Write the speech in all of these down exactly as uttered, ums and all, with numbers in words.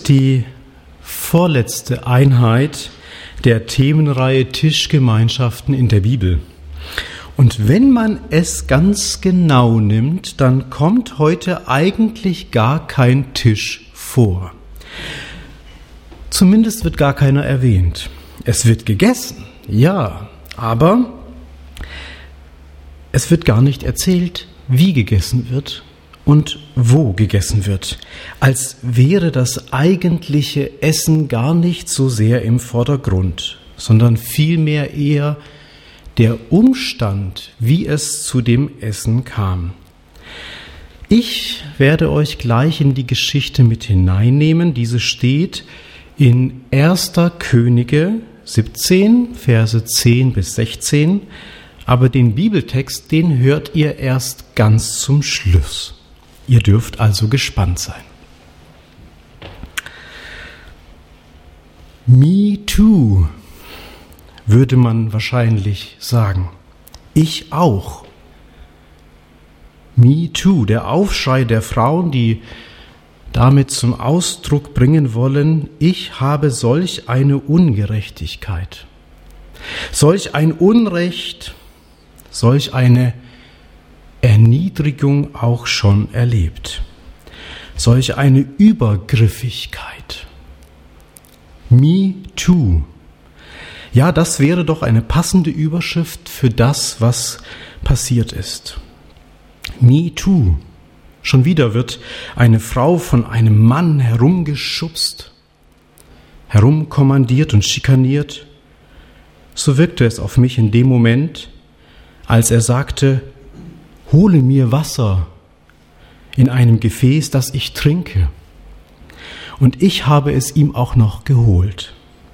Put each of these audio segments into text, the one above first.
ist die vorletzte Einheit der Themenreihe Tischgemeinschaften in der Bibel. Und wenn man es ganz genau nimmt, dann kommt heute eigentlich gar kein Tisch vor. Zumindest wird gar keiner erwähnt. Es wird gegessen, ja, aber es wird gar nicht erzählt, wie gegessen wird und wo gegessen wird, als wäre das eigentliche Essen gar nicht so sehr im Vordergrund, sondern vielmehr eher der Umstand, wie es zu dem Essen kam. Ich werde euch gleich in die Geschichte mit hineinnehmen. Diese steht in erster Könige siebzehn, Verse zehn bis sechzehn, aber den Bibeltext, den hört ihr erst ganz zum Schluss. Ihr dürft also gespannt sein. Me too, würde man wahrscheinlich sagen. Ich auch. Me too, der Aufschrei der Frauen, die damit zum Ausdruck bringen wollen, ich habe solch eine Ungerechtigkeit, solch ein Unrecht, solch eine Erniedrigung auch schon erlebt, solch eine Übergriffigkeit. Me too. Ja, das wäre doch eine passende Überschrift für das, was passiert ist. Me too. Schon wieder wird eine Frau von einem Mann herumgeschubst, herumkommandiert und schikaniert. So wirkte es auf mich in dem Moment, als er sagte, hole mir Wasser in einem Gefäß, das ich trinke. Und ich habe es ihm auch noch geholt.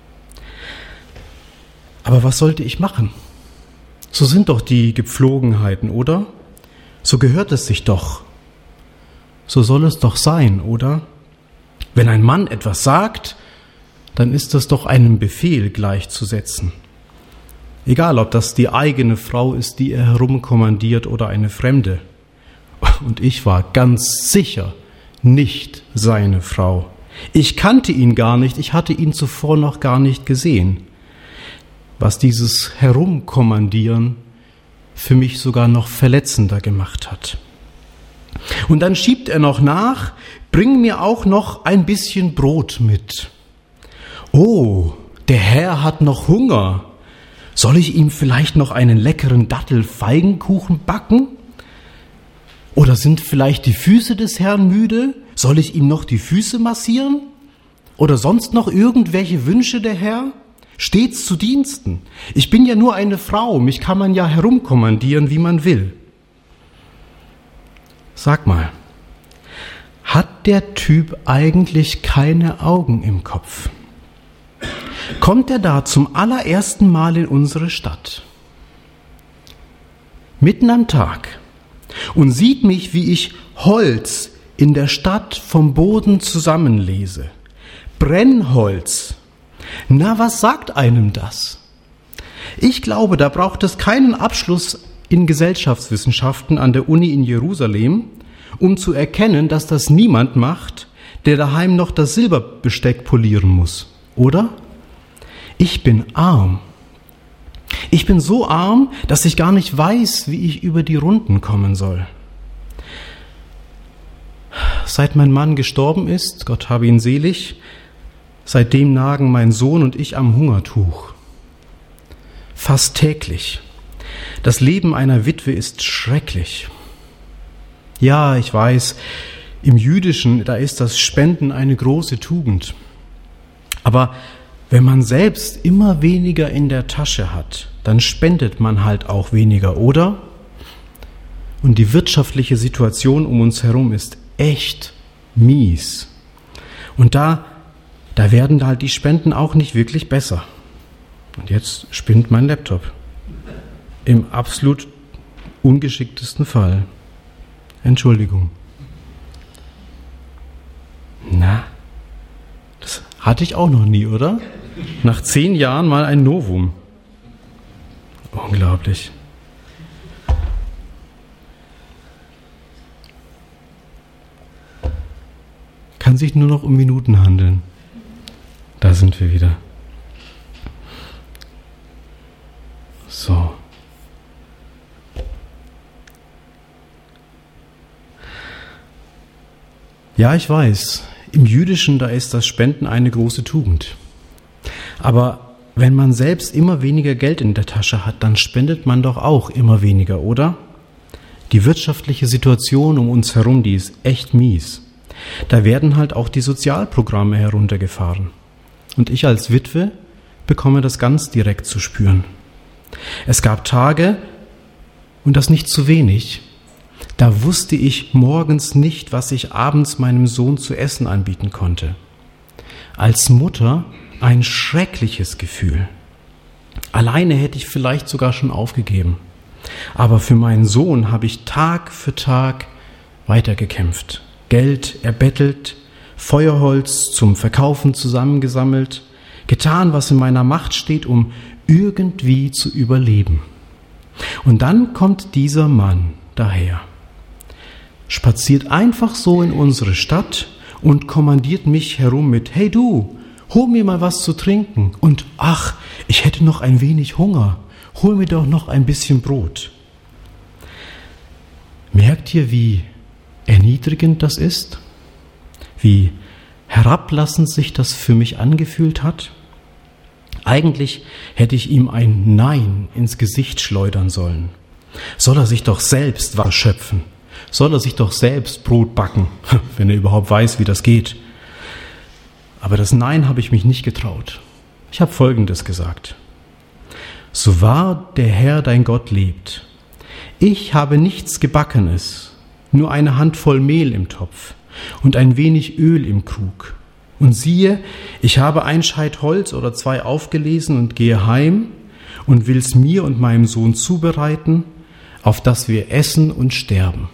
Aber was sollte ich machen? So sind doch die Gepflogenheiten, oder? So gehört es sich doch. So soll es doch sein, oder? Wenn ein Mann etwas sagt, dann ist das doch einem Befehl gleichzusetzen. Egal, ob das die eigene Frau ist, die er herumkommandiert, oder eine Fremde. Und ich war ganz sicher nicht seine Frau. Ich kannte ihn gar nicht, ich hatte ihn zuvor noch gar nicht gesehen. Was dieses Herumkommandieren für mich sogar noch verletzender gemacht hat. Und dann schiebt er noch nach, bring mir auch noch ein bisschen Brot mit. Oh, der Herr hat noch Hunger. Soll ich ihm vielleicht noch einen leckeren Dattel-Feigenkuchen backen? Oder sind vielleicht die Füße des Herrn müde? Soll ich ihm noch die Füße massieren? Oder sonst noch irgendwelche Wünsche der Herr? Stets zu Diensten. Ich bin ja nur eine Frau, mich kann man ja herumkommandieren, wie man will. Sag mal, hat der Typ eigentlich keine Augen im Kopf? Kommt er da zum allerersten Mal in unsere Stadt, mitten am Tag, und sieht mich, wie ich Holz in der Stadt vom Boden zusammenlese? Brennholz. Na, was sagt einem das? Ich glaube, da braucht es keinen Abschluss in Gesellschaftswissenschaften an der Uni in Jerusalem, um zu erkennen, dass das niemand macht, der daheim noch das Silberbesteck polieren muss, oder? Ich bin arm. Ich bin so arm, dass ich gar nicht weiß, wie ich über die Runden kommen soll. Seit mein Mann gestorben ist, Gott habe ihn selig, seitdem nagen mein Sohn und ich am Hungertuch. Fast täglich. Das Leben einer Witwe ist schrecklich. Ja, ich weiß, im Jüdischen, da ist das Spenden eine große Tugend. Aber wenn man selbst immer weniger in der Tasche hat, dann spendet man halt auch weniger, oder? Und die wirtschaftliche Situation um uns herum ist echt mies. Und da, da werden halt die Spenden auch nicht wirklich besser. Und jetzt spinnt mein Laptop. Im absolut ungeschicktesten Fall. Entschuldigung. Na, das hatte ich auch noch nie, oder? Nach zehn Jahren mal ein Novum. Unglaublich. kann sich nur noch um Minuten handeln. Da sind wir wieder. So. Ja, ich weiß, im Jüdischen, da ist das Spenden eine große Tugend. Aber wenn man selbst immer weniger Geld in der Tasche hat, dann spendet man doch auch immer weniger, oder? Die wirtschaftliche Situation um uns herum, die ist echt mies. Da werden halt auch die Sozialprogramme heruntergefahren. Und ich als Witwe bekomme das ganz direkt zu spüren. Es gab Tage, und das nicht zu wenig, da wusste ich morgens nicht, was ich abends meinem Sohn zu essen anbieten konnte. Als Mutter ein schreckliches Gefühl. Alleine hätte ich vielleicht sogar schon aufgegeben. Aber für meinen Sohn habe ich Tag für Tag weitergekämpft. Geld erbettelt, Feuerholz zum Verkaufen zusammengesammelt, getan, was in meiner Macht steht, um irgendwie zu überleben. Und dann kommt dieser Mann daher, spaziert einfach so in unsere Stadt und kommandiert mich herum mit: Hey du, hol mir mal was zu trinken und ach, ich hätte noch ein wenig Hunger, hol mir doch noch ein bisschen Brot. Merkt ihr, wie erniedrigend das ist? Wie herablassend sich das für mich angefühlt hat? Eigentlich hätte ich ihm ein Nein ins Gesicht schleudern sollen. Soll er sich doch selbst was schöpfen? Soll er sich doch selbst Brot backen, wenn er überhaupt weiß, wie das geht? Aber das Nein habe ich mich nicht getraut. Ich habe Folgendes gesagt: So wahr der Herr dein Gott lebt, ich habe nichts Gebackenes, nur eine Handvoll Mehl im Topf und ein wenig Öl im Krug. Und siehe, ich habe ein Scheit Holz oder zwei aufgelesen und gehe heim und will's mir und meinem Sohn zubereiten, auf dass wir essen und sterben.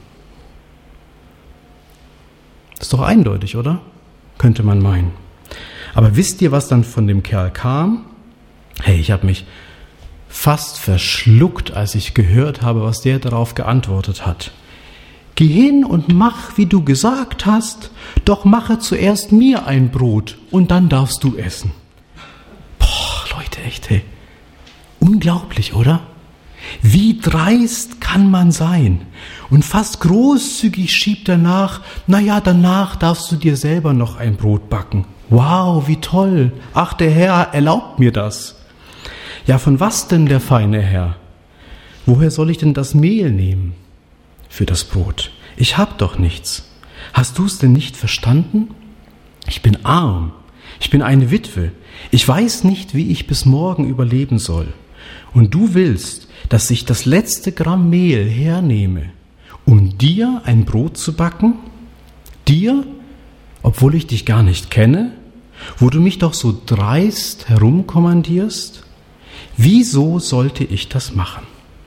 Das ist doch eindeutig, oder? Könnte man meinen. Aber wisst ihr, was dann von dem Kerl kam? Hey, ich habe mich fast verschluckt, als ich gehört habe, was der darauf geantwortet hat. Geh hin und mach, wie du gesagt hast, doch mache zuerst mir ein Brot und dann darfst du essen. Boah, Leute, echt, hey. Unglaublich, oder? Wie dreist kann man sein? Und fast großzügig schiebt er nach: Naja, danach darfst du dir selber noch ein Brot backen. Wow, wie toll. Ach, der Herr erlaubt mir das. Ja, von was denn, der feine Herr? Woher soll ich denn das Mehl nehmen für das Brot? Ich hab doch nichts. Hast du es denn nicht verstanden? Ich bin arm. Ich bin eine Witwe. Ich weiß nicht, wie ich bis morgen überleben soll. Und du willst, dass ich das letzte Gramm Mehl hernehme, um dir ein Brot zu backen? Dir, obwohl ich dich gar nicht kenne? Wo du mich doch so dreist herumkommandierst? Wieso sollte ich das machen?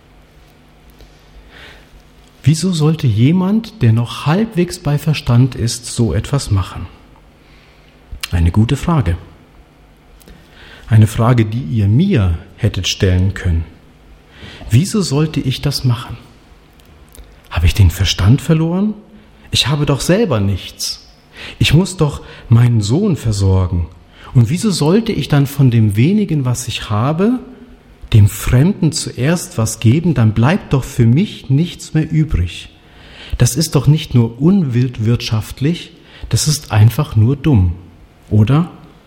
Wieso sollte jemand, der noch halbwegs bei Verstand ist, so etwas machen? Eine gute Frage. Eine Frage, die ihr mir hättet stellen können. Wieso sollte ich das machen? Habe ich den Verstand verloren? Ich habe doch selber nichts. Ich muss doch meinen Sohn versorgen. Und wieso sollte ich dann von dem wenigen, was ich habe, dem Fremden zuerst was geben? Dann bleibt doch für mich nichts mehr übrig. Das ist doch nicht nur unwirtschaftlich, das ist einfach nur dumm, oder?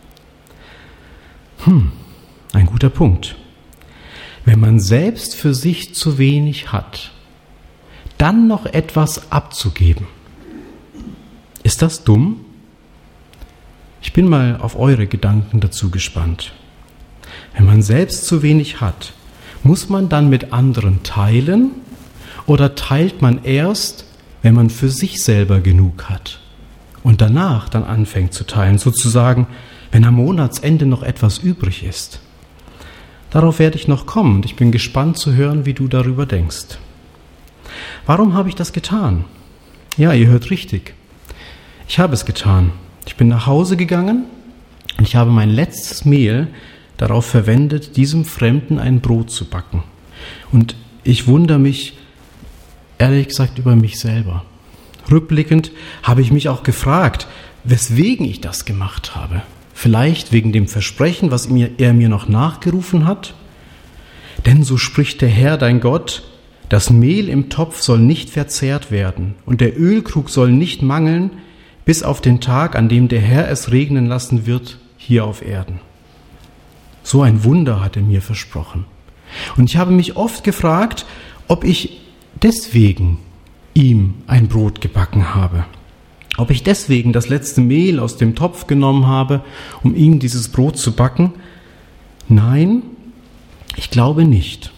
Hm, ein guter Punkt. Wenn man selbst für sich zu wenig hat, dann noch etwas abzugeben. Ist das dumm? Ich bin mal auf eure Gedanken dazu gespannt. Wenn man selbst zu wenig hat, muss man dann mit anderen teilen oder teilt man erst, wenn man für sich selber genug hat und danach dann anfängt zu teilen, sozusagen, wenn am Monatsende noch etwas übrig ist? Darauf werde ich noch kommen und ich bin gespannt zu hören, wie du darüber denkst. Warum habe ich das getan? Ja, ihr hört richtig. Ich habe es getan. Ich bin nach Hause gegangen und ich habe mein letztes Mehl darauf verwendet, diesem Fremden ein Brot zu backen. Und ich wundere mich, ehrlich gesagt, über mich selber. Rückblickend habe ich mich auch gefragt, weswegen ich das gemacht habe. Vielleicht wegen dem Versprechen, was er mir noch nachgerufen hat. Denn so spricht der Herr, dein Gott, das Mehl im Topf soll nicht verzehrt werden und der Ölkrug soll nicht mangeln, bis auf den Tag, an dem der Herr es regnen lassen wird, hier auf Erden. So ein Wunder hat er mir versprochen. Und ich habe mich oft gefragt, ob ich deswegen ihm ein Brot gebacken habe. Ob ich deswegen das letzte Mehl aus dem Topf genommen habe, um ihm dieses Brot zu backen. Nein, ich glaube nicht.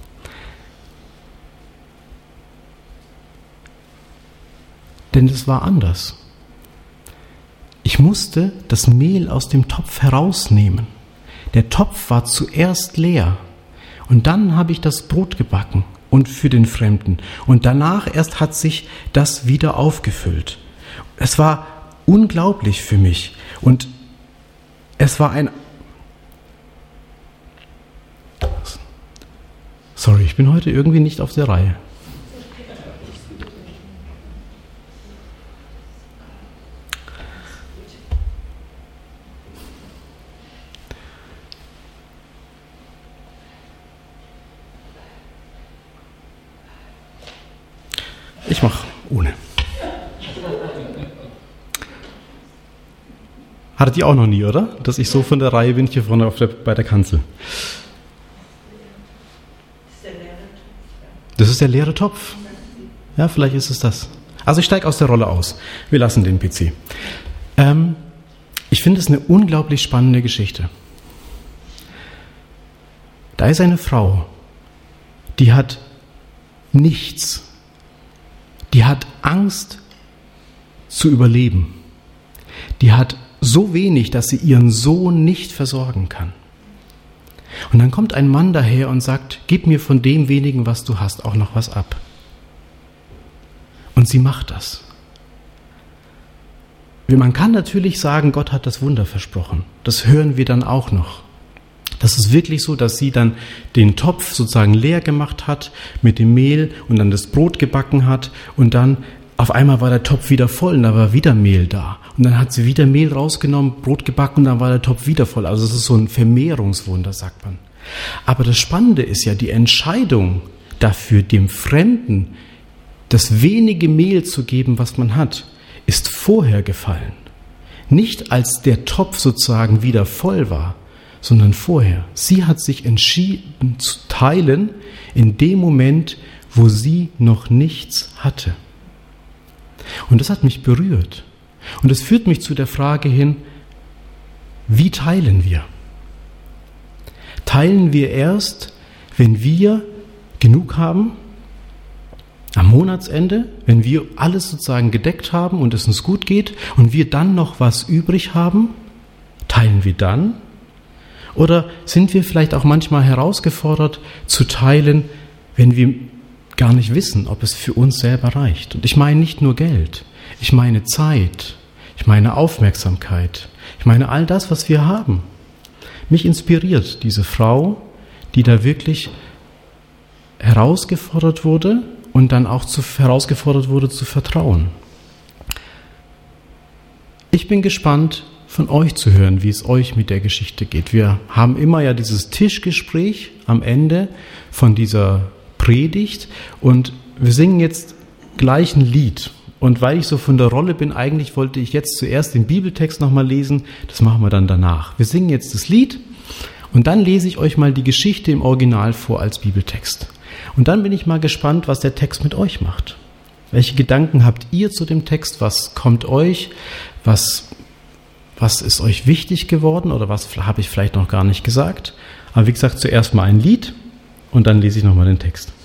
Denn es war anders. Ich musste das Mehl aus dem Topf herausnehmen. Der Topf war zuerst leer. Und dann habe ich das Brot gebacken und für den Fremden. Und danach erst hat sich das wieder aufgefüllt. Es war unglaublich für mich. Und es war ein... Sorry, ich bin heute irgendwie nicht auf der Reihe. Ich mache ohne. Hattet ihr auch noch nie, oder? Dass ich so von der Reihe bin, hier vorne auf der, bei der Kanzel. Das ist der leere Topf. Ja, vielleicht ist es das. Also ich steige aus der Rolle aus. Wir lassen den P C. Ähm, ich finde es eine unglaublich spannende Geschichte. Da ist eine Frau, die hat nichts. Die hat Angst zu überleben. Die hat so wenig, dass sie ihren Sohn nicht versorgen kann. Und dann kommt ein Mann daher und sagt, gib mir von dem wenigen, was du hast, auch noch was ab. Und sie macht das. Man kann natürlich sagen, Gott hat das Wunder versprochen. Das hören wir dann auch noch. Das ist wirklich so, dass sie dann den Topf sozusagen leer gemacht hat mit dem Mehl und dann das Brot gebacken hat und dann auf einmal war der Topf wieder voll und da war wieder Mehl da. Und dann hat sie wieder Mehl rausgenommen, Brot gebacken und dann war der Topf wieder voll. Also es ist so ein Vermehrungswunder, sagt man. Aber das Spannende ist ja, die Entscheidung dafür, dem Fremden das wenige Mehl zu geben, was man hat, ist vorher gefallen. Nicht als der Topf sozusagen wieder voll war, sondern vorher. Sie hat sich entschieden zu teilen in dem Moment, wo sie noch nichts hatte. Und das hat mich berührt. Und es führt mich zu der Frage hin, wie teilen wir? Teilen wir erst, wenn wir genug haben, am Monatsende, wenn wir alles sozusagen gedeckt haben und es uns gut geht und wir dann noch was übrig haben, teilen wir dann? Oder sind wir vielleicht auch manchmal herausgefordert zu teilen, wenn wir gar nicht wissen, ob es für uns selber reicht? Und ich meine nicht nur Geld, ich meine Zeit, ich meine Aufmerksamkeit, ich meine all das, was wir haben. Mich inspiriert diese Frau, die da wirklich herausgefordert wurde und dann auch zu, herausgefordert wurde zu vertrauen. Ich bin gespannt, von euch zu hören, wie es euch mit der Geschichte geht. Wir haben immer ja dieses Tischgespräch am Ende von dieser Predigt und wir singen jetzt gleich ein Lied. Und weil ich so von der Rolle bin, eigentlich wollte ich jetzt zuerst den Bibeltext nochmal lesen, das machen wir dann danach. Wir singen jetzt das Lied und dann lese ich euch mal die Geschichte im Original vor als Bibeltext. Und dann bin ich mal gespannt, was der Text mit euch macht. Welche Gedanken habt ihr zu dem Text? Was kommt euch? Was, was ist euch wichtig geworden oder was habe ich vielleicht noch gar nicht gesagt? Aber wie gesagt, zuerst mal ein Lied und dann lese ich nochmal den Text.